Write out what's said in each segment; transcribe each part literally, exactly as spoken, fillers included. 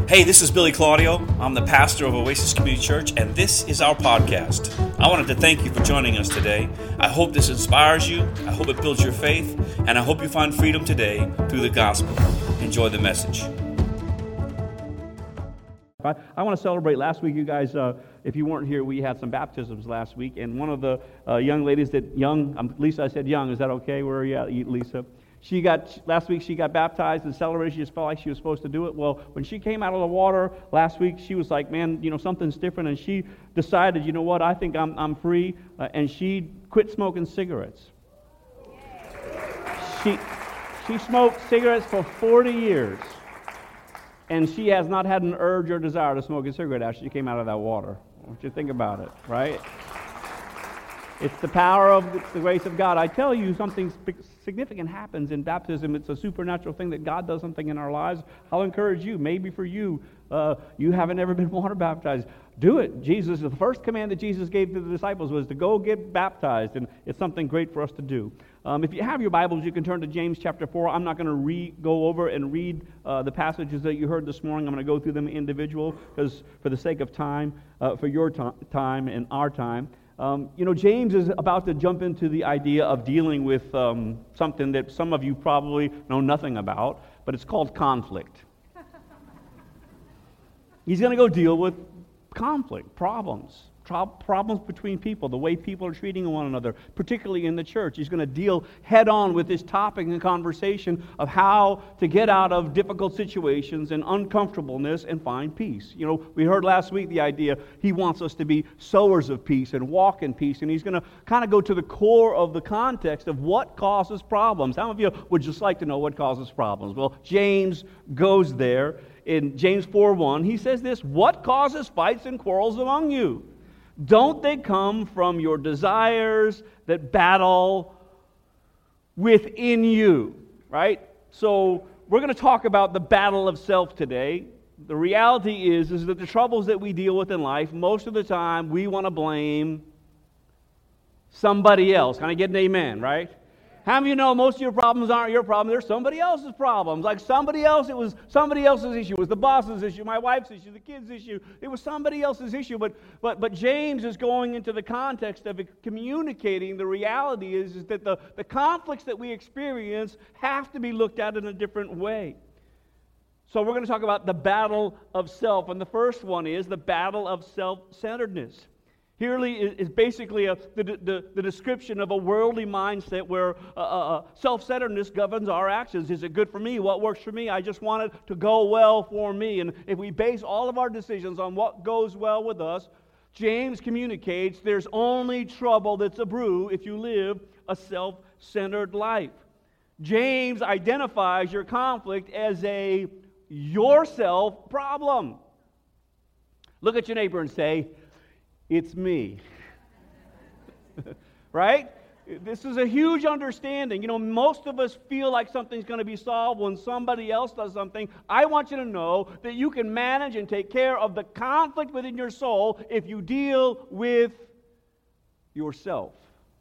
Hey, this is Billy Claudio. I'm the pastor of Oasis Community Church, and this is our podcast. I wanted to thank you for joining us today. I hope this inspires you, I hope it builds your faith, and I hope you find freedom today through the gospel. Enjoy the message. I, I want to celebrate. Last week, you guys, uh, if you weren't here, we had some baptisms last week, and one of the uh, young ladies that, young, um, Lisa, I said young, is that okay? Where are you at, Lisa? She got, last week she got baptized and celebrated. She just felt like she was supposed to do it. Well, when she came out of the water last week, she was like, man, you know, something's different. And she decided, you know what, I think I'm I'm free. Uh, and she quit smoking cigarettes. She, she smoked cigarettes for forty years. And she has not had an urge or desire to smoke a cigarette after she came out of that water. What you think about it, right? It's the power of the grace of God. I tell you, something significant happens in baptism. It's a supernatural thing that God does something in our lives. I'll encourage you, maybe for you, uh, you haven't ever been water baptized. Do it. Jesus, the first command that Jesus gave to the disciples was to go get baptized, and it's something great for us to do. Um, if you have your Bibles, you can turn to James chapter four. I'm not going to re- go over and read uh, the passages that you heard this morning. I'm going to go through them individual, because for the sake of time, uh, for your t- time and our time. Um, you know, James is about to jump into the idea of dealing with um, something that some of you probably know nothing about, but it's called conflict. He's going to go deal with conflict, problems, tro- problems between people, the way people are treating one another, particularly in the church. He's going to deal head-on with this topic and conversation of how to get out of difficult situations and uncomfortableness and find peace. You know, we heard last week the idea he wants us to be sowers of peace and walk in peace, and he's going to kind of go to the core of the context of what causes problems. How many of you would just like to know what causes problems? Well, James goes there. In James four one, he says this, "What causes fights and quarrels among you? Don't they come from your desires that battle within you?" Right? So we're going to talk about the battle of self today. The reality is, is that the troubles that we deal with in life, most of the time, we want to blame somebody else. Can I get an amen, right? How many of you know most of your problems aren't your problem? They're somebody else's problems. Like somebody else, it was somebody else's issue. It was the boss's issue, my wife's issue, the kid's issue. It was somebody else's issue. But but but James is going into the context of communicating the reality is, is that the, the conflicts that we experience have to be looked at in a different way. So we're going to talk about the battle of self. And the first one is the battle of self-centeredness. Here is basically a, the, the, the description of a worldly mindset where uh, uh, self-centeredness governs our actions. Is it good for me? What works for me? I just want it to go well for me. And if we base all of our decisions on what goes well with us, James communicates there's only trouble that's a brew if you live a self-centered life. James identifies your conflict as a yourself problem. Look at your neighbor and say, "It's me." Right? This is a huge understanding. You know, most of us feel like something's going to be solved when somebody else does something. I want you to know that you can manage and take care of the conflict within your soul if you deal with yourself.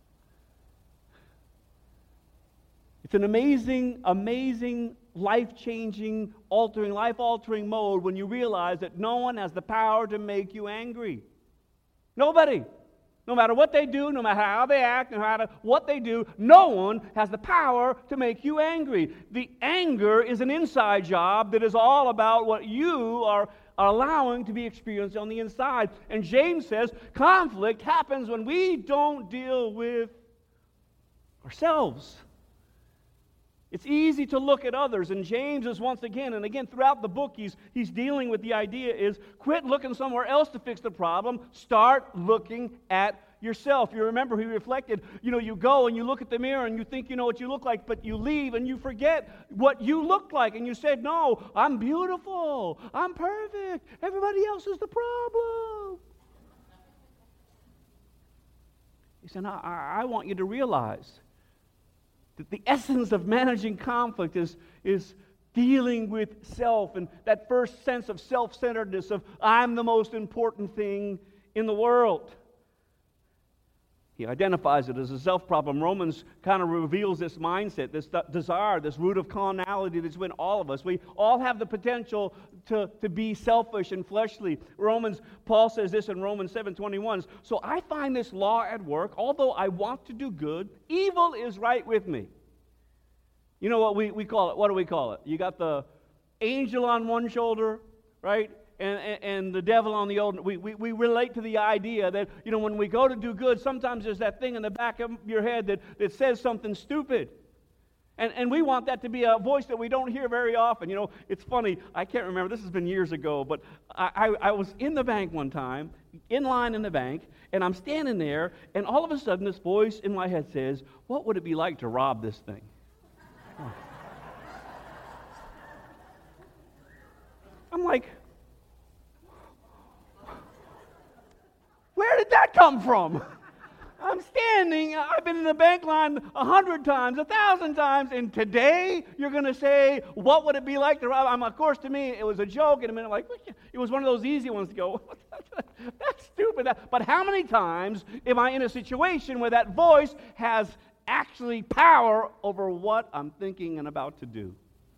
It's an amazing, amazing, life-changing, altering, life-altering mode when you realize that no one has the power to make you angry. Nobody. No matter what they do, no matter how they act, no matter what they do, no one has the power to make you angry. The anger is an inside job that is all about what you are allowing to be experienced on the inside. And James says conflict happens when we don't deal with ourselves. It's easy to look at others, and James is once again, and again throughout the book, he's, he's dealing with the idea is quit looking somewhere else to fix the problem, start looking at yourself. You remember he reflected, you know, you go and you look at the mirror and you think you know what you look like, but you leave and you forget what you look like, and you said, no, I'm beautiful, I'm perfect, everybody else is the problem. He said, I, I want you to realize that the essence of managing conflict is, is dealing with self, and that first sense of self-centeredness of I'm the most important thing in the world. He identifies it as a self problem. Romans kind of reveals this mindset, this desire, this root of carnality that's in all of us. We all have the potential to, to be selfish and fleshly. Romans, Paul says this in Romans seven twenty-one. So I find this law at work. Although I want to do good, evil is right with me. You know what we, we call it? What do we call it? You got the angel on one shoulder, right? And, and, and the devil on the other. We, we, we relate to the idea that, you know, when we go to do good, sometimes there's that thing in the back of your head that, that says something stupid. And, and we want that to be a voice that we don't hear very often. You know, it's funny, I can't remember, this has been years ago, but I, I, I was in the bank one time, in line in the bank, and I'm standing there, and all of a sudden this voice in my head says, what would it be like to rob this thing? Oh. I'm like, where did that come from? I'm standing, I've been in the bank line a hundred times, a thousand times, and today you're going to say, what would it be like to rob? I'm, of course, to me, it was a joke. In a minute, like, it was one of those easy ones to go, that's stupid. But how many times am I in a situation where that voice has actually power over what I'm thinking and about to do?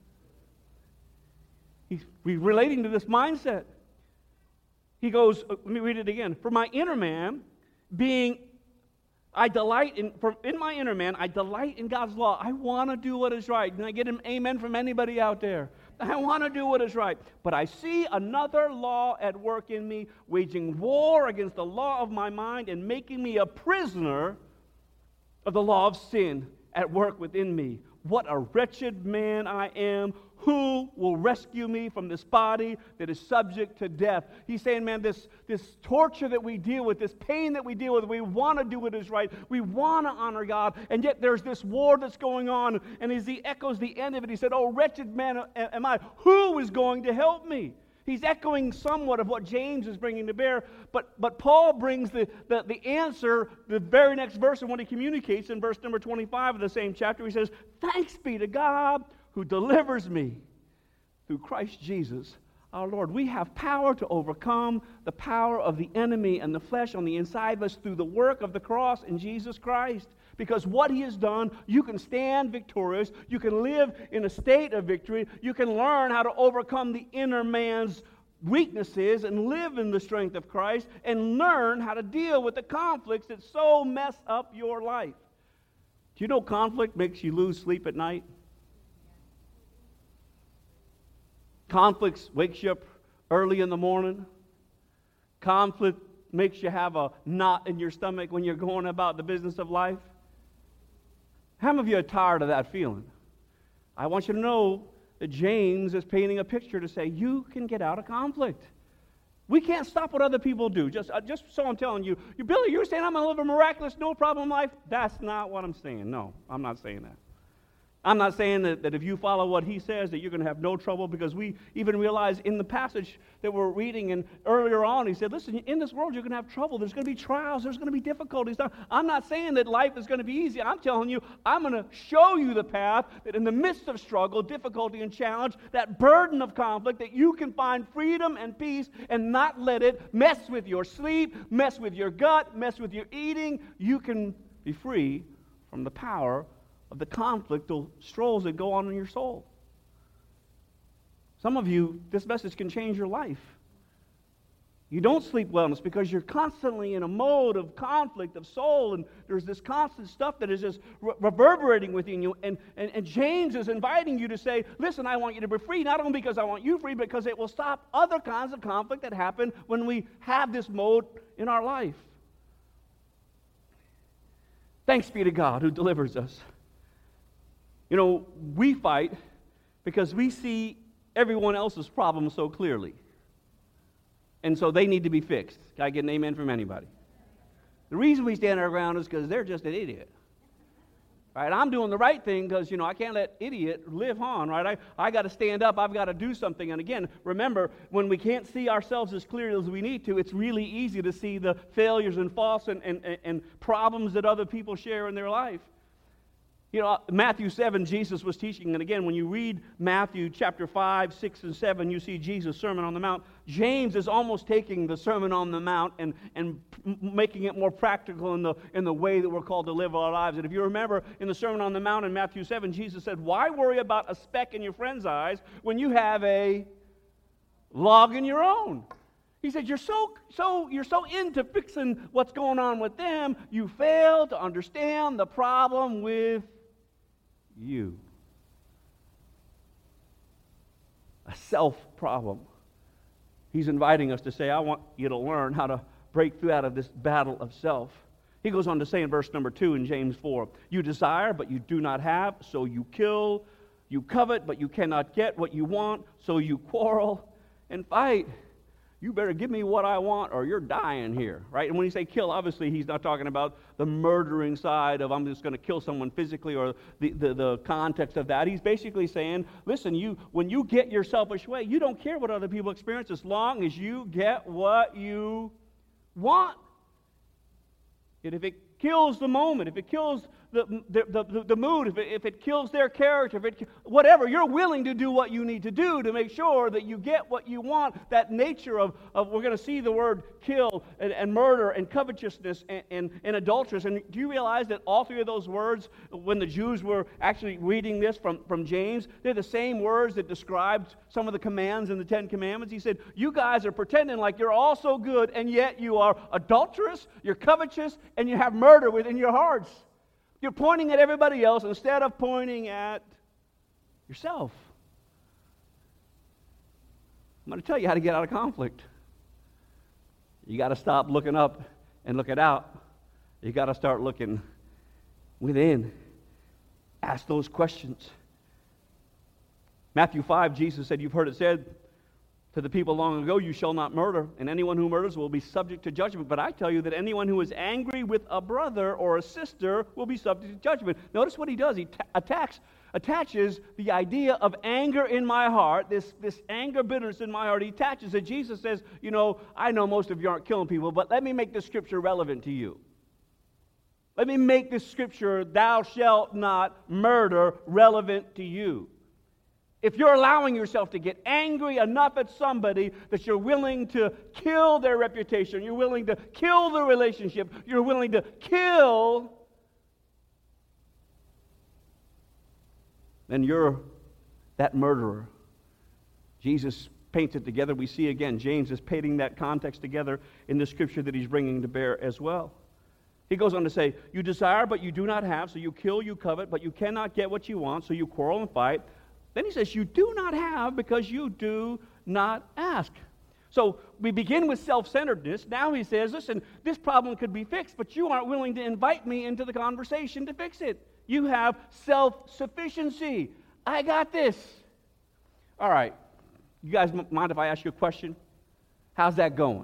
He's relating to this mindset. He goes, let me read it again. For my inner man, being, I delight in, for in my inner man, I delight in God's law. I want to do what is right. Can I get an amen from anybody out there? I want to do what is right. But I see another law at work in me, waging war against the law of my mind and making me a prisoner of the law of sin at work within me. What a wretched man I am. Who will rescue me from this body that is subject to death? He's saying, man, this, this torture that we deal with, this pain that we deal with, we want to do what is right. We want to honor God. And yet there's this war that's going on. And as he echoes the end of it, he said, oh, wretched man am I. Who is going to help me? He's echoing somewhat of what James is bringing to bear, but, but Paul brings the, the, the answer, the very next verse, and what he communicates in verse number twenty-five of the same chapter. He says, thanks be to God who delivers me through Christ Jesus our Lord. We have power to overcome the power of the enemy and the flesh on the inside of us through the work of the cross in Jesus Christ. Because what he has done, you can stand victorious. You can live in a state of victory. You can learn how to overcome the inner man's weaknesses and live in the strength of Christ and learn how to deal with the conflicts that so mess up your life. Do you know conflict makes you lose sleep at night? Conflict wakes you up early in the morning. Conflict makes you have a knot in your stomach when you're going about the business of life. How many of you are tired of that feeling? I want you to know that James is painting a picture to say you can get out of conflict. We can't stop what other people do. Just, uh, just so I'm telling you, you Billy, you're saying I'm going to live a miraculous, no problem life? That's not what I'm saying. No, I'm not saying that. I'm not saying that, that if you follow what he says that you're going to have no trouble, because we even realize in the passage that we're reading and earlier on he said, listen, in this world you're going to have trouble. There's going to be trials. There's going to be difficulties. I'm not saying that life is going to be easy. I'm telling you, I'm going to show you the path that in the midst of struggle, difficulty, and challenge, that burden of conflict, that you can find freedom and peace and not let it mess with your sleep, mess with your gut, mess with your eating. You can be free from the power of the conflict or strolls that go on in your soul. Some of you, this message can change your life. You don't sleep well, and it's because you're constantly in a mode of conflict of soul, and there's this constant stuff that is just re- reverberating within you. And, and, and James is inviting you to say, listen, I want you to be free, not only because I want you free, but because it will stop other kinds of conflict that happen when we have this mode in our life. Thanks be to God who delivers us. You know, we fight because we see everyone else's problems so clearly. And so they need to be fixed. Can I get an amen from anybody? The reason we stand our ground is because they're just an idiot. Right? I'm doing the right thing because, you know, I can't let idiot live on, right? I, I got to stand up. I've got to do something. And again, remember, when we can't see ourselves as clearly as we need to, it's really easy to see the failures and faults and, and, and problems that other people share in their life. You know, Matthew seven, Jesus was teaching, and again, when you read Matthew chapter five, six, and seven, you see Jesus' Sermon on the Mount. James is almost taking the Sermon on the Mount and, and making it more practical in the, in the way that we're called to live our lives. And if you remember, in the Sermon on the Mount in Matthew seven, Jesus said, why worry about a speck in your friend's eyes when you have a log in your own? He said, you're so, so, you're so into fixing what's going on with them, you fail to understand the problem with you. A self problem. He's inviting us to say, I want you to learn how to break through out of this battle of self. He goes on to say in verse number two in James four, you desire, but you do not have, so you kill. You covet, but you cannot get what you want, so you quarrel and fight. You better give me what I want or you're dying here, right? And when you say kill, obviously he's not talking about the murdering side of I'm just going to kill someone physically or the, the, the context of that. He's basically saying, listen, you when you get your selfish way, you don't care what other people experience as long as you get what you want. And if it kills the moment, if it kills the, the, the, the mood, if it, if it kills their character, if it, whatever, you're willing to do what you need to do to make sure that you get what you want. That nature of, of we're going to see the word kill and, and murder and covetousness and, and, and adulteress. And do you realize that all three of those words, when the Jews were actually reading this from, from James, they're the same words that described some of the commands in the Ten Commandments? He said, you guys are pretending like you're all so good, and yet you are adulterous, you're covetous, and you have murder within your hearts. You're pointing at everybody else instead of pointing at yourself. I'm going to tell you how to get out of conflict. You got to stop looking up and looking out. You got to start looking within. Ask those questions. Matthew five, Jesus said, you've heard it said to the people long ago, you shall not murder, and anyone who murders will be subject to judgment. But I tell you that anyone who is angry with a brother or a sister will be subject to judgment. Notice what he does. He ta- attacks, attaches the idea of anger in my heart, this, this anger, bitterness in my heart. He attaches it. Jesus says, you know, I know most of you aren't killing people, but let me make this scripture relevant to you. Let me make this scripture, thou shalt not murder, relevant to you. If you're allowing yourself to get angry enough at somebody that you're willing to kill their reputation, you're willing to kill the relationship, you're willing to kill, then you're that murderer. Jesus paints it together. We see again, James is painting that context together in the scripture that he's bringing to bear as well. He goes on to say, you desire, but you do not have, so you kill, you covet, but you cannot get what you want, so you quarrel and fight. Then he says, you do not have because you do not ask. So we begin with self-centeredness. Now he says, listen, this problem could be fixed, but you aren't willing to invite me into the conversation to fix it. You have self-sufficiency. I got this. All right. You guys mind if I ask you a question? How's that going?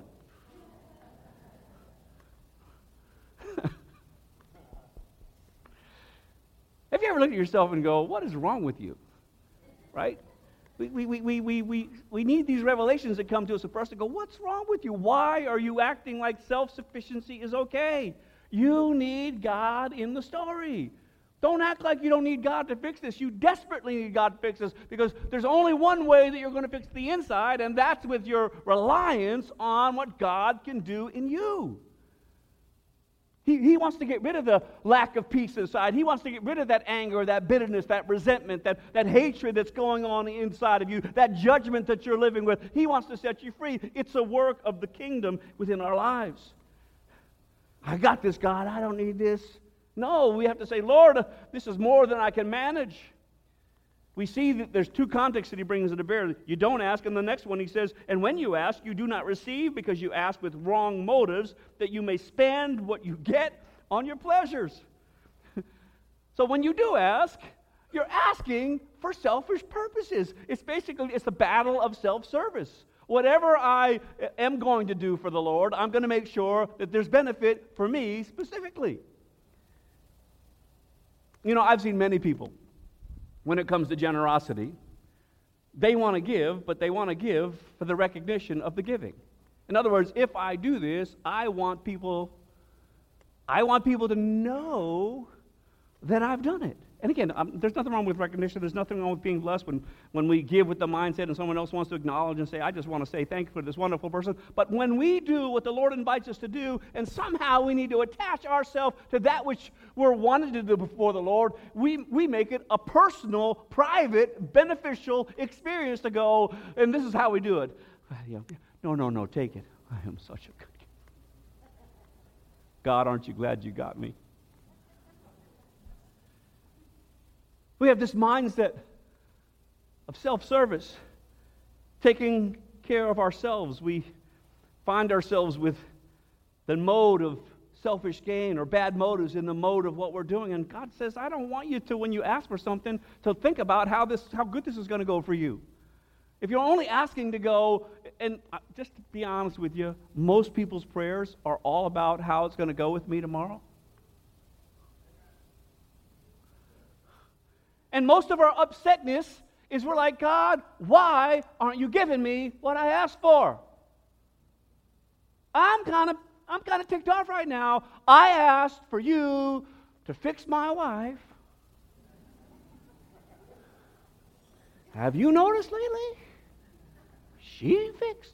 Have you ever looked at yourself and go, what is wrong with you? Right? We, we, we, we, we, we need these revelations that come to us for us to go, what's wrong with you? Why are you acting like self-sufficiency is okay? You need God in the story. Don't act like you don't need God to fix this. You desperately need God to fix this because there's only one way that you're going to fix the inside, and that's with your reliance on what God can do in you. He, he wants to get rid of the lack of peace inside. He wants to get rid of that anger, that bitterness, that resentment, that, that hatred that's going on inside of you, that judgment that you're living with. He wants to set you free. It's a work of the kingdom within our lives. I got this, God. I don't need this. No, we have to say, Lord, this is more than I can manage. We see that there's two contexts that he brings to bear. You don't ask, and the next one he says, and when you ask, you do not receive because you ask with wrong motives, that you may spend what you get on your pleasures. So when you do ask, you're asking for selfish purposes. It's basically, it's the battle of self-service. Whatever I am going to do for the Lord, I'm going to make sure that there's benefit for me specifically. You know, I've seen many people, when it comes to generosity, they want to give, but they want to give for the recognition of the giving. In other words, if I do this, I want people, I want people to know that I've done it. And again, um, there's nothing wrong with recognition. There's nothing wrong with being blessed when, when we give with the mindset and someone else wants to acknowledge and say, I just want to say thank you for this wonderful person. But when we do what the Lord invites us to do, and somehow we need to attach ourselves to that which we're wanting to do before the Lord, we, we make it a personal, private, beneficial experience to go, and this is how we do it. No, no, no, take it. I am such a good kid. God, aren't you glad you got me? We have this mindset of self-service, taking care of ourselves. We find ourselves with the mode of selfish gain or bad motives in the mode of what we're doing. And God says, I don't want you to, when you ask for something, to think about how this, how good this is going to go for you. If you're only asking to go, and just to be honest with you, most people's prayers are all about how it's going to go with me tomorrow. And most of our upsetness is we're like, God, why aren't you giving me what I asked for? I'm kind of I'm kind of ticked off right now. I asked for you to fix my wife. Have you noticed lately? She ain't fixed.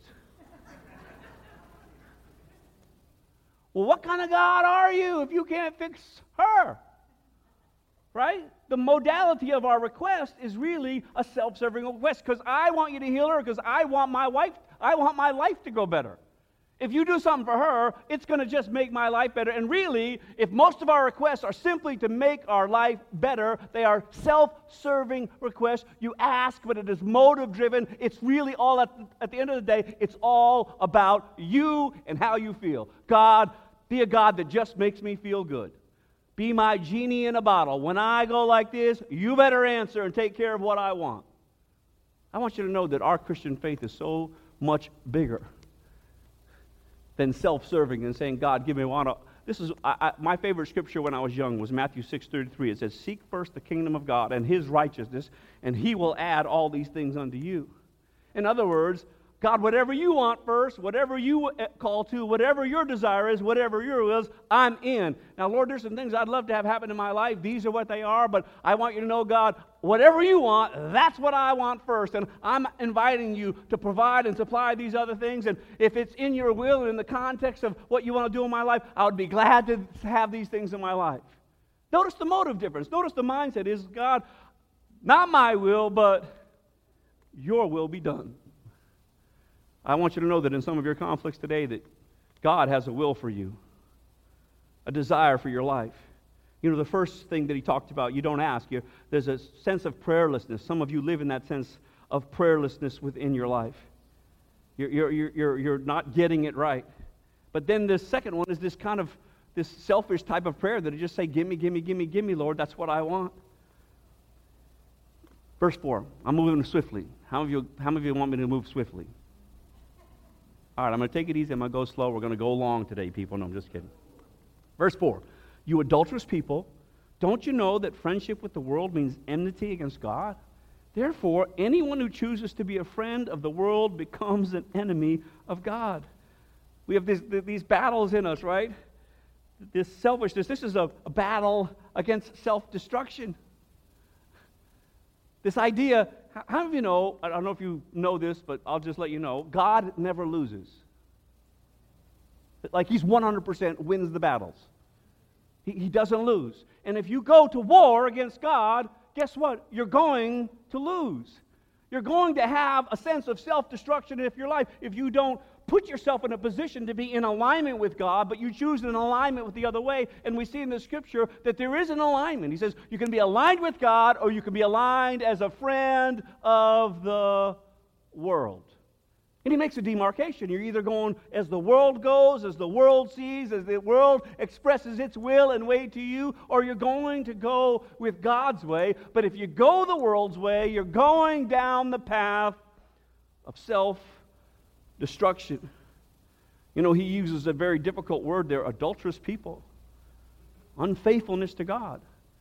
Well, what kind of God are you if you can't fix her? Right? The modality of our request is really a self-serving request because I want you to heal her because I want my wife, I want my life to go better. If you do something for her, it's going to just make my life better. And really, if most of our requests are simply to make our life better, they are self-serving requests. You ask, but it is motive-driven. It's really all, at, at the end of the day, it's all about you and how you feel. God, be a God that just makes me feel good. Be my genie in a bottle. When I go like this, you better answer and take care of what I want. I want you to know that our Christian faith is so much bigger than self-serving and saying, God, give me one. This is I, I, my favorite scripture when I was young was Matthew six thirty-three. It says, seek first the kingdom of God and His righteousness, and He will add all these things unto you. In other words, God, whatever you want first, whatever you call to, whatever your desire is, whatever your will is, I'm in. Now, Lord, there's some things I'd love to have happen in my life. These are what they are, but I want you to know, God, whatever you want, that's what I want first. And I'm inviting you to provide and supply these other things. And if it's in your will and in the context of what you want to do in my life, I would be glad to have these things in my life. Notice the motive difference. Notice the mindset is, God, not my will, but your will be done. I want you to know that in some of your conflicts today that God has a will for you, a desire for your life. You know, the first thing that he talked about, you don't ask. You, there's a sense of prayerlessness. Some of you live in that sense of prayerlessness within your life. You're, you're, you're, you're, you're not getting it right. But then the second one is this kind of, this selfish type of prayer that you just say, give me, give me, give me, give me, Lord, that's what I want. Verse four, I'm moving swiftly. How many of you, how many of you want me to move swiftly? All right, I'm going to take it easy. I'm going to go slow. We're going to go long today, people. No, I'm just kidding. Verse four, you adulterous people, don't you know that friendship with the world means enmity against God? Therefore, anyone who chooses to be a friend of the world becomes an enemy of God. We have this, these battles in us, right? This selfishness. This is a, a battle against self-destruction. This idea, how many of you know, I don't know if you know this, but I'll just let you know, God never loses. Like He's one hundred percent wins the battles. He, he doesn't lose. And if you go to war against God, guess what? You're going to lose. You're going to have a sense of self-destruction in your life if you don't put yourself in a position to be in alignment with God, but you choose an alignment with the other way. And we see in the Scripture that there is an alignment. He says you can be aligned with God or you can be aligned as a friend of the world. And he makes a demarcation. You're either going as the world goes, as the world sees, as the world expresses its will and way to you, or you're going to go with God's way. But if you go the world's way, you're going down the path of self-destruction. You know, he uses a very difficult word there, adulterous people. Unfaithfulness to God.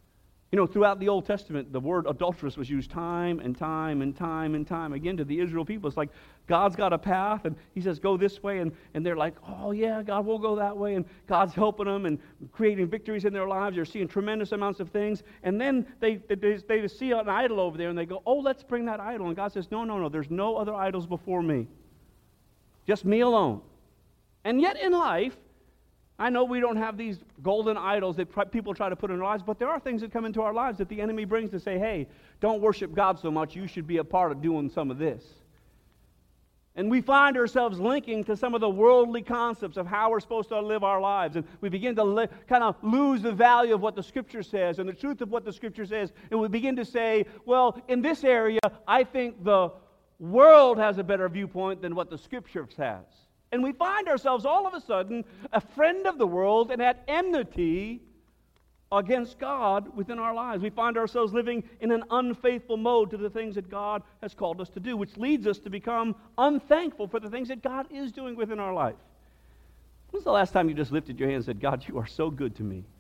You know, throughout the Old Testament, the word adulteress was used time and time and time and time again to the Israel people. It's like God's got a path, and he says, go this way, and, and they're like, oh, yeah, God, we'll go that way, and God's helping them and creating victories in their lives. They're seeing tremendous amounts of things, and then they, they, they see an idol over there, and they go, oh, let's bring that idol. And God says, no, no, no, there's no other idols before me. Just me alone. And yet in life, I know we don't have these golden idols that people try to put in our lives, but there are things that come into our lives that the enemy brings to say, hey, don't worship God so much, you should be a part of doing some of this. And we find ourselves linking to some of the worldly concepts of how we're supposed to live our lives, and we begin to li- kind of lose the value of what the Scripture says and the truth of what the Scripture says, and we begin to say, well, in this area, I think the world has a better viewpoint than what the Scripture has. And we find ourselves all of a sudden a friend of the world and at enmity against God within our lives. We find ourselves living in an unfaithful mode to the things that God has called us to do, which leads us to become unthankful for the things that God is doing within our life. When's the last time you just lifted your hand and said, God, you are so good to me?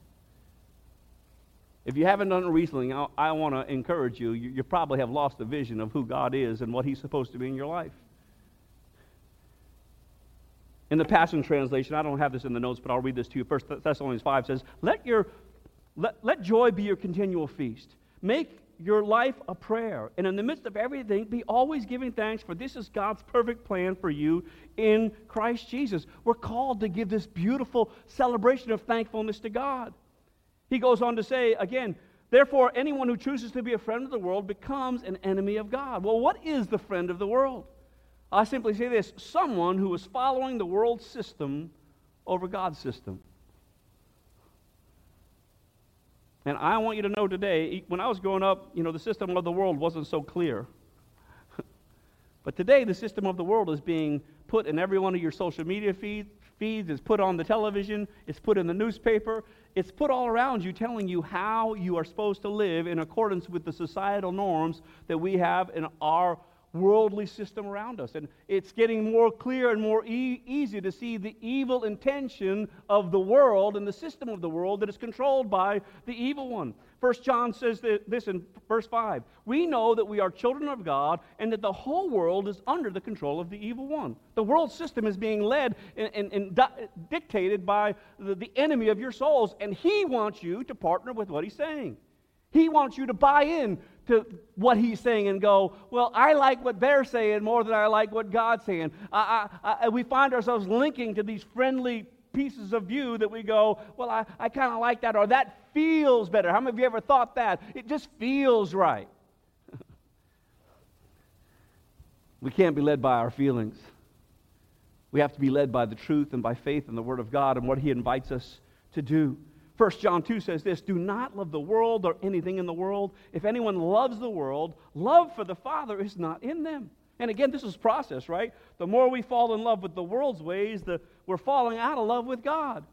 If you haven't done it recently, I, I want to encourage you. you. You probably have lost the vision of who God is and what He's supposed to be in your life. In the Passion Translation, I don't have this in the notes, but I'll read this to you. First Thessalonians five says, let your let, let joy be your continual feast. Make your life a prayer. And in the midst of everything, be always giving thanks, for this is God's perfect plan for you in Christ Jesus. We're called to give this beautiful celebration of thankfulness to God. He goes on to say, again, therefore, anyone who chooses to be a friend of the world becomes an enemy of God. Well, what is the friend of the world? I simply say this, someone who is following the world's system over God's system. And I want you to know today, when I was growing up, you know, the system of the world wasn't so clear. But today, the system of the world is being put in every one of your social media feed, feeds, it's put on the television, it's put in the newspaper, it's put all around you telling you how you are supposed to live in accordance with the societal norms that we have in our worldly system around us. And it's getting more clear and more e- easy to see the evil intention of the world and the system of the world that is controlled by the evil one. First John says this in verse five. We know that we are children of God and that the whole world is under the control of the evil one. The world system is being led and, and, and di- dictated by the, the enemy of your souls, and he wants you to partner with what he's saying. He wants you to buy in to what he's saying and go, well, I like what they're saying more than I like what God's saying. I, I, I, we find ourselves linking to these friendly pieces of view that we go, well, I, I kind of like that, or that feels better. How many of you ever thought that? It just feels right. We can't be led by our feelings. We have to be led by the truth and by faith in the Word of God and what He invites us to do. First John two says this, do not love the world or anything in the world. If anyone loves the world, love for the Father is not in them. And again, this is process, right? The more we fall in love with the world's ways, the we're falling out of love with God.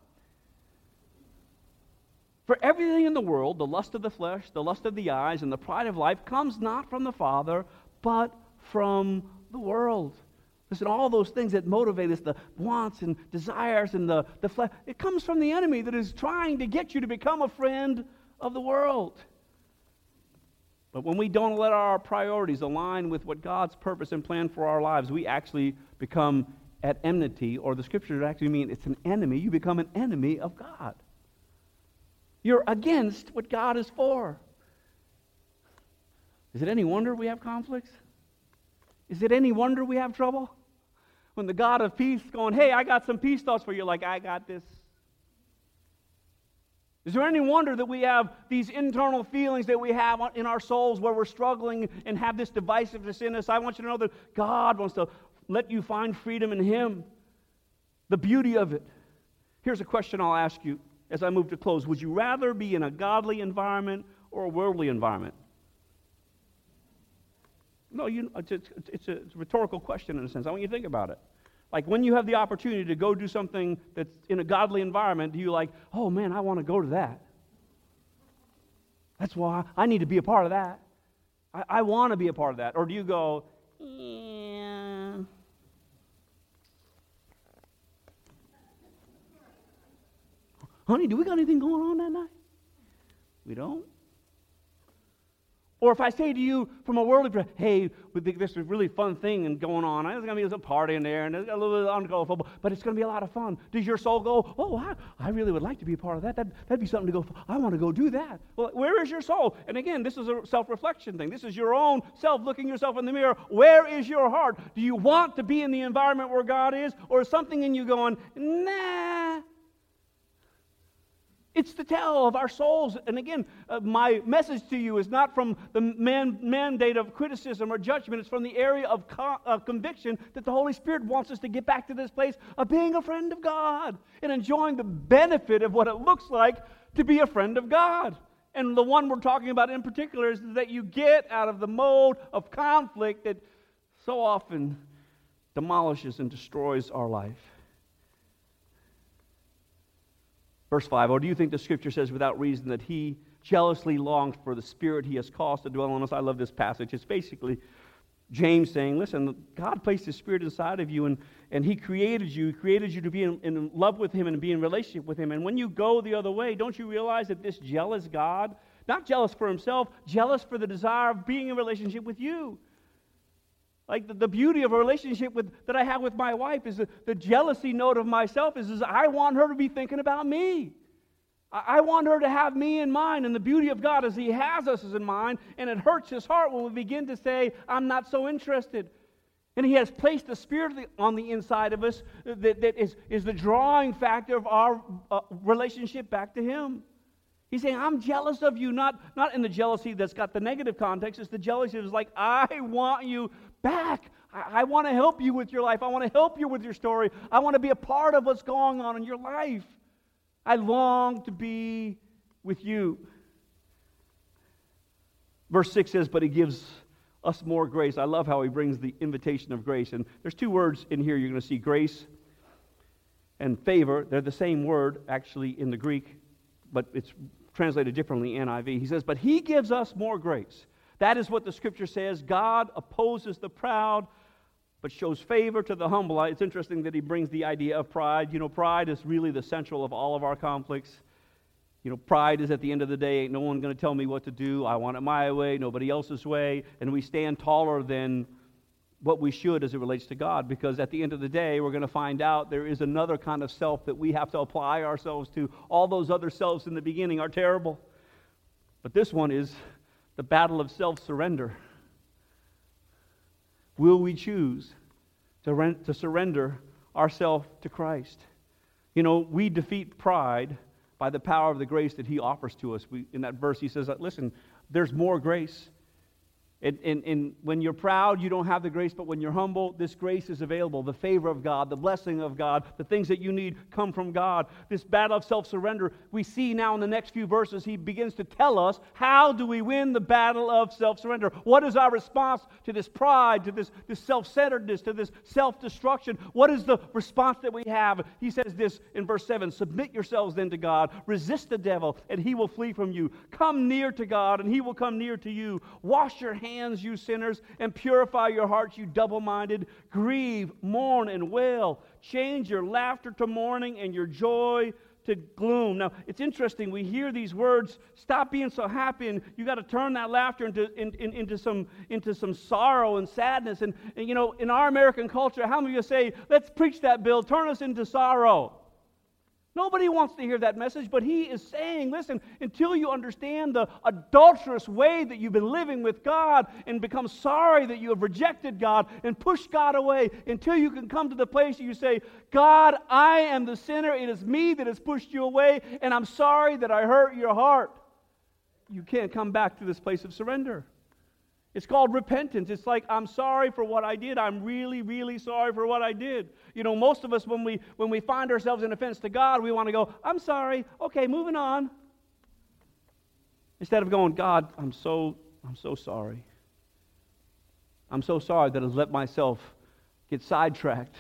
For everything in the world, the lust of the flesh, the lust of the eyes, and the pride of life comes not from the Father, but from the world. Listen, all those things that motivate us, the wants and desires and the, the flesh, it comes from the enemy that is trying to get you to become a friend of the world. But when we don't let our priorities align with what God's purpose and plan for our lives, we actually become at enmity, or the Scriptures actually mean it's an enemy. You become an enemy of God. You're against what God is for. Is it any wonder we have conflicts? Is it any wonder we have trouble? When the God of peace is going, hey, I got some peace thoughts for you, like, I got this. Is there any wonder that we have these internal feelings that we have in our souls where we're struggling and have this divisiveness in us? I want you to know that God wants to let you find freedom in Him. The beauty of it. Here's a question I'll ask you as I move to close. Would you rather be in a godly environment or a worldly environment? No, you, it's, it's, it's, a, it's a rhetorical question in a sense. I want you to think about it. Like when you have the opportunity to go do something that's in a godly environment, do you like, oh man, I want to go to that. That's why I need to be a part of that. I, I want to be a part of that. Or do you go, yeah. Honey, do we got anything going on that night? We don't? Or if I say to you from a worldly perspective, hey, we think this is a really fun thing and going on. There's going to be a party in there and there's a little bit of undercover football, but it's going to be a lot of fun. Does your soul go, oh, I, I really would like to be a part of that. That'd, that'd be something to go, I want to go do that. Well, where is your soul? And again, this is a self-reflection thing. This is your own self looking yourself in the mirror. Where is your heart? Do you want to be in the environment where God is? Or is something in you going, nah? It's the tell of our souls. And again, uh, my message to you is not from the man, mandate of criticism or judgment. It's from the area of co- uh, conviction that the Holy Spirit wants us to get back to this place of being a friend of God and enjoying the benefit of what it looks like to be a friend of God. And the one we're talking about in particular is that you get out of the mode of conflict that so often demolishes and destroys our life. Verse five, or do you think the Scripture says without reason that He jealously longs for the Spirit He has caused to dwell in us? I love this passage. It's basically James saying, listen, God placed His Spirit inside of you, and, and He created you. He created you to be in, in love with Him and be in relationship with Him. And when you go the other way, don't you realize that this jealous God, not jealous for Himself, jealous for the desire of being in relationship with you? Like the, the beauty of a relationship with, that I have with my wife is the, the jealousy note of myself is, is I want her to be thinking about me. I, I want her to have me in mind. And the beauty of God is He has us in mind, and it hurts His heart when we begin to say, I'm not so interested. And He has placed the Spirit on the inside of us that, that is, is the drawing factor of our uh, relationship back to Him. He's saying, I'm jealous of you, not, not in the jealousy that's got the negative context. It's the jealousy that's like, I want you back. I, I want to help you with your life. I want to help you with your story. I want to be a part of what's going on in your life. I long to be with you. Verse six says, but He gives us more grace. I love how He brings the invitation of grace. And there's two words in here you're going to see, grace and favor. They're the same word, actually, in the Greek, but it's translated differently in N I V. He says, but He gives us more grace. That is what the Scripture says. God opposes the proud, but shows favor to the humble. It's interesting that He brings the idea of pride. You know, pride is really the central of all of our conflicts. You know, pride is at the end of the day, ain't no one going to tell me what to do. I want it my way, nobody else's way. And we stand taller than what we should as it relates to God, because at the end of the day, we're going to find out there is another kind of self that we have to apply ourselves to. All those other selves in the beginning are terrible. But this one is the battle of self-surrender. Will we choose to, rent, to surrender ourselves to Christ? You know, we defeat pride by the power of the grace that He offers to us. We, in that verse, He says, listen, there's more grace. And, and, and when you're proud, you don't have the grace, but when you're humble, this grace is available. The favor of God, the blessing of God, the things that you need come from God. This battle of self-surrender, we see now in the next few verses, He begins to tell us, how do we win the battle of self-surrender? What is our response to this pride, to this, this self-centeredness, to this self-destruction? What is the response that we have? He says this in verse seven, submit yourselves then to God, resist the devil, and he will flee from you. Come near to God, and He will come near to you. Wash your hands. Hands, you sinners, and purify your hearts, you double-minded. Grieve, mourn, and wail. Change your laughter to mourning and your joy to gloom. Now, it's interesting. We hear these words, stop being so happy, and you got to turn that laughter into, in, in, into, some, into some sorrow and sadness. And, and, you know, in our American culture, how many of you say, let's preach that, Bill, turn us into sorrow? Nobody wants to hear that message, but He is saying, listen, until you understand the adulterous way that you've been living with God and become sorry that you have rejected God and pushed God away, until you can come to the place where you say, God, I am the sinner. It is me that has pushed you away, and I'm sorry that I hurt your heart. You can't come back to this place of surrender. It's called repentance. It's like, I'm sorry for what I did. I'm really, really sorry for what I did. You know, most of us, when we when we find ourselves in offense to God, we want to go, I'm sorry. Okay, moving on. Instead of going, God, I'm so, I'm so sorry. I'm so sorry that I've let myself get sidetracked.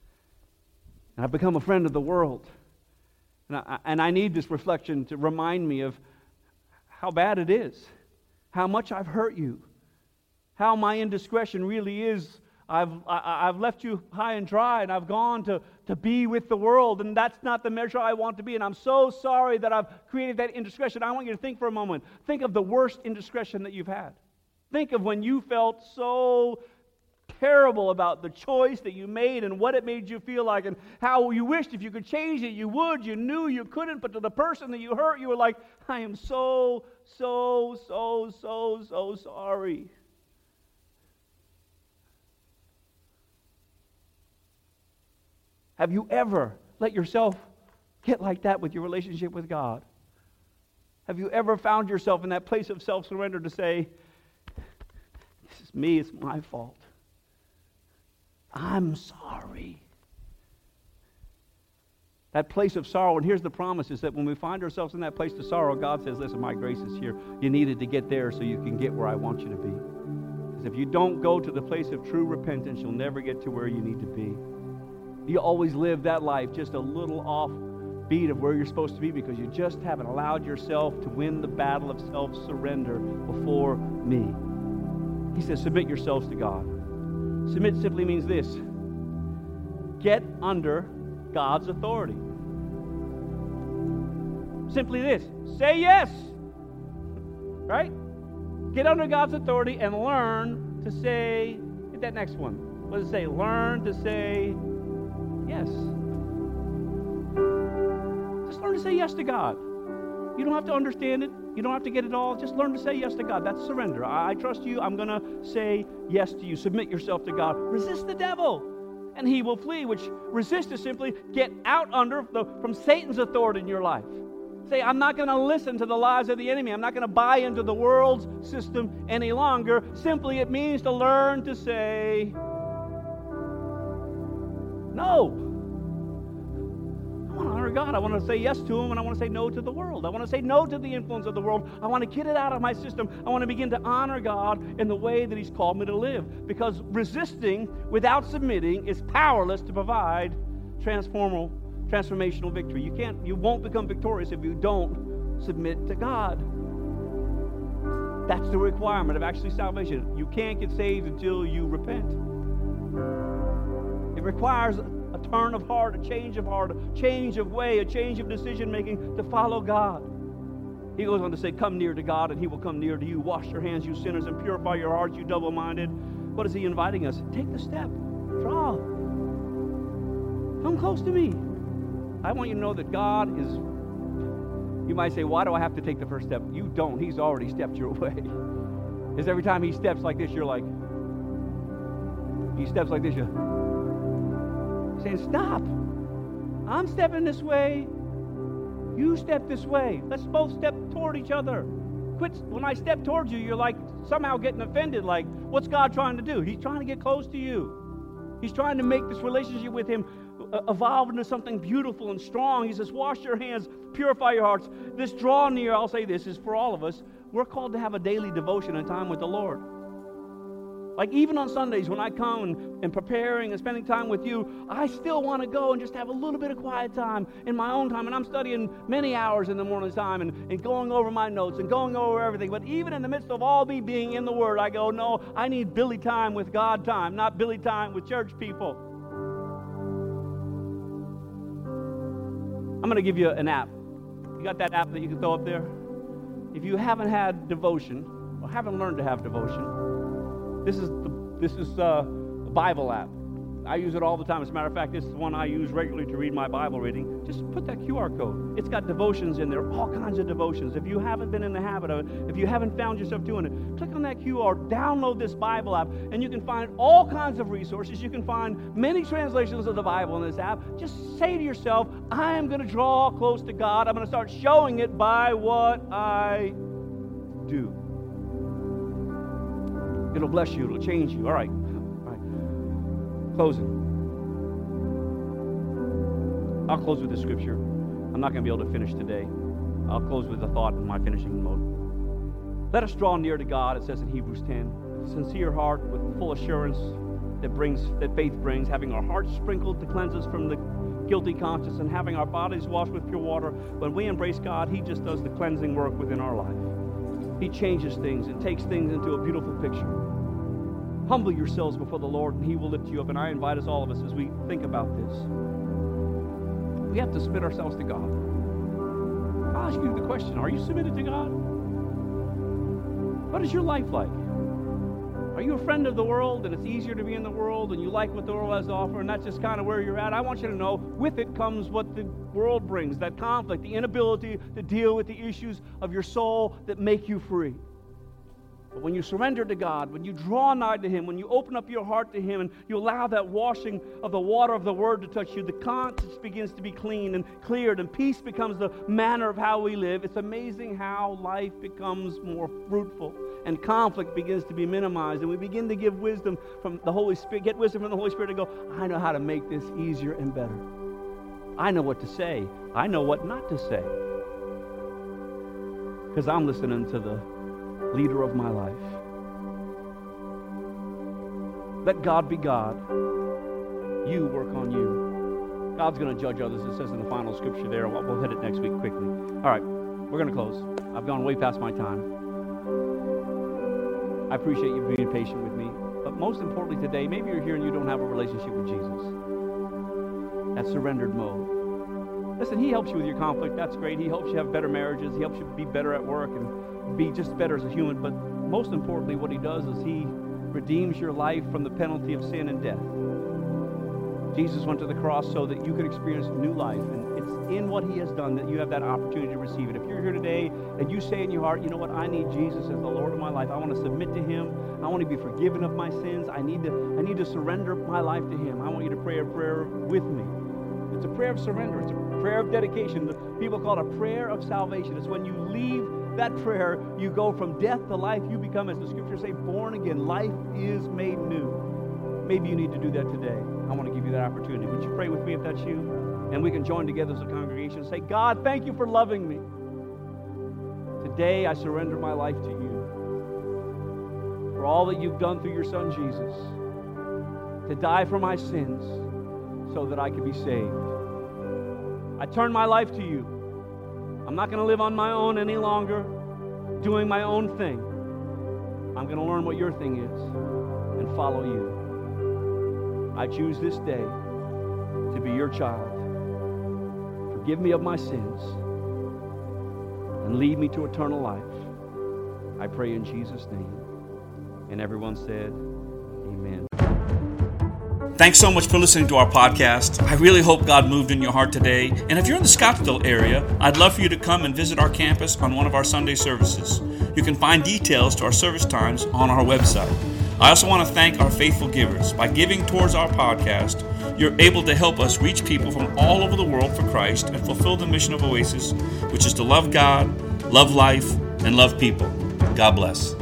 And I've become a friend of the world. And I, and I need this reflection to remind me of how bad it is. How much I've hurt you. How my indiscretion really is. I've I, I've left you high and dry, and I've gone to, to be with the world, and that's not the measure I want to be. And I'm so sorry that I've created that indiscretion. I want you to think for a moment. Think of the worst indiscretion that you've had. Think of when you felt so terrible about the choice that you made and what it made you feel like and how you wished if you could change it, you would. You knew you couldn't, but to the person that you hurt, you were like, I am so, so, so, so, so sorry. Have you ever let yourself get like that with your relationship with God? Have you ever found yourself in that place of self-surrender to say, this is me, it's my fault. I'm sorry. That place of sorrow, and here's the promise, is that when we find ourselves in that place of sorrow, God says, listen, my grace is here. You needed to get there so you can get where I want you to be. Because if you don't go to the place of true repentance, you'll never get to where you need to be. You always live that life just a little off beat of where you're supposed to be because you just haven't allowed yourself to win the battle of self-surrender before me. He says, submit yourselves to God. Submit simply means this. Get under God's authority. Simply this. Say yes. Right? Get under God's authority and learn to say, get that next one. What does it say? Learn to say yes. Just learn to say yes to God. You don't have to understand it. You don't have to get it all. Just learn to say yes to God. That's surrender. I, I trust you. I'm going to say yes to you. Submit yourself to God. Resist the devil, and he will flee, which resist is simply get out under the, from Satan's authority in your life. Say, I'm not going to listen to the lies of the enemy. I'm not going to buy into the world's system any longer. Simply, it means to learn to say no. I want to honor God. I want to say yes to Him, and I want to say no to the world. I want to say no to the influence of the world. I want to get it out of my system. I want to begin to honor God in the way that He's called me to live. Because resisting without submitting is powerless to provide transformal, transformational victory. You can't, you won't become victorious if you don't submit to God. That's the requirement of actually salvation. You can't get saved until you repent. It requires a turn of heart, a change of heart, a change of way, a change of decision-making to follow God. He goes on to say, come near to God and He will come near to you. Wash your hands, you sinners, and purify your hearts, you double-minded. What is He inviting us? Take the step. Draw. Come close to me. I want you to know that God is, you might say, why do I have to take the first step? You don't. He's already stepped your way. Because every time He steps like this, you're like, He steps like this, you're saying, stop. I'm stepping this way. You step this way. Let's both step toward each other. Quit. When I step towards you, you're like somehow getting offended. Like, what's God trying to do? He's trying to get close to you. He's trying to make this relationship with Him evolve into something beautiful and strong. He says, wash your hands, purify your hearts. This draw near, I'll say this, is for all of us. We're called to have a daily devotion and time with the Lord. Like even on Sundays when I come and, and preparing and spending time with you, I still want to go and just have a little bit of quiet time in my own time. And I'm studying many hours in the morning time and, and going over my notes and going over everything. But even in the midst of all me being in the Word, I go, no, I need Billy time with God time, not Billy time with church people. I'm going to give you an app. You got that app that you can throw up there? If you haven't had devotion or haven't learned to have devotion, This is the, this is uh, a Bible app. I use it all the time. As a matter of fact, this is the one I use regularly to read my Bible reading. Just put that Q R code. It's got devotions in there, all kinds of devotions. If you haven't been in the habit of it, if you haven't found yourself doing it, click on that Q R, download this Bible app, and you can find all kinds of resources. You can find many translations of the Bible in this app. Just say to yourself, I am going to draw close to God. I'm going to start showing it by what I do. It'll bless you. It'll change you. All right. All right. Closing. I'll close with the scripture. I'm not going to be able to finish today. I'll close with a thought in my finishing mode. Let us draw near to God, it says in Hebrews ten. Sincere heart with full assurance that brings that faith brings, having our hearts sprinkled to cleanse us from the guilty conscience and having our bodies washed with pure water. When we embrace God, He just does the cleansing work within our life. He changes things and takes things into a beautiful picture. Humble yourselves before the Lord, and He will lift you up. And I invite us, all of us, as we think about this, we have to submit ourselves to God. I'll ask you the question, are you submitted to God? What is your life like? Are you a friend of the world and it's easier to be in the world and you like what the world has to offer and that's just kind of where you're at? I want you to know with it comes what the world brings, that conflict, the inability to deal with the issues of your soul that make you free. But when you surrender to God, when you draw nigh to Him, when you open up your heart to Him and you allow that washing of the water of the Word to touch you, the conscience begins to be clean and cleared and peace becomes the manner of how we live. It's amazing how life becomes more fruitful and conflict begins to be minimized and we begin to give wisdom from the Holy Spirit, get wisdom from the Holy Spirit to go, I know how to make this easier and better. I know what to say. I know what not to say. Because I'm listening to the leader of my life. Let God be God. You work on you. God's going to judge others. It says in the final scripture there. We'll hit it next week quickly. All right, we're going to close. I've gone way past my time. I appreciate you being patient with me. But most importantly today, maybe you're here and you don't have a relationship with Jesus. That surrendered mode. Listen, He helps you with your conflict. That's great. He helps you have better marriages. He helps you be better at work and be just better as a human, but most importantly what He does is He redeems your life from the penalty of sin and death. Jesus went to the cross so that you could experience new life, and it's in what He has done that you have that opportunity to receive it. If you're here today and you say in your heart, you know what, I need Jesus as the Lord of my life. I want to submit to Him. I want to be forgiven of my sins. I need to, I need to surrender my life to Him. I want you to pray a prayer with me. It's a prayer of surrender. It's a prayer of dedication. The people call it a prayer of salvation. It's when you leave that prayer, you go from death to life. You become, as the scriptures say, born again. Life is made new. Maybe you need to do that today. I want to give you that opportunity. Would you pray with me if that's you? And we can join together as a congregation and say, God, thank you for loving me. Today I surrender my life to you. For all that you've done through your Son Jesus. To die for my sins so that I could be saved. I turn my life to you. I'm not going to live on my own any longer, doing my own thing. I'm going to learn what your thing is and follow you. I choose this day to be your child. Forgive me of my sins and lead me to eternal life. I pray in Jesus' name. And everyone said, amen. Thanks so much for listening to our podcast. I really hope God moved in your heart today. And if you're in the Scottsdale area, I'd love for you to come and visit our campus on one of our Sunday services. You can find details to our service times on our website. I also want to thank our faithful givers. By giving towards our podcast, you're able to help us reach people from all over the world for Christ and fulfill the mission of Oasis, which is to love God, love life, and love people. God bless.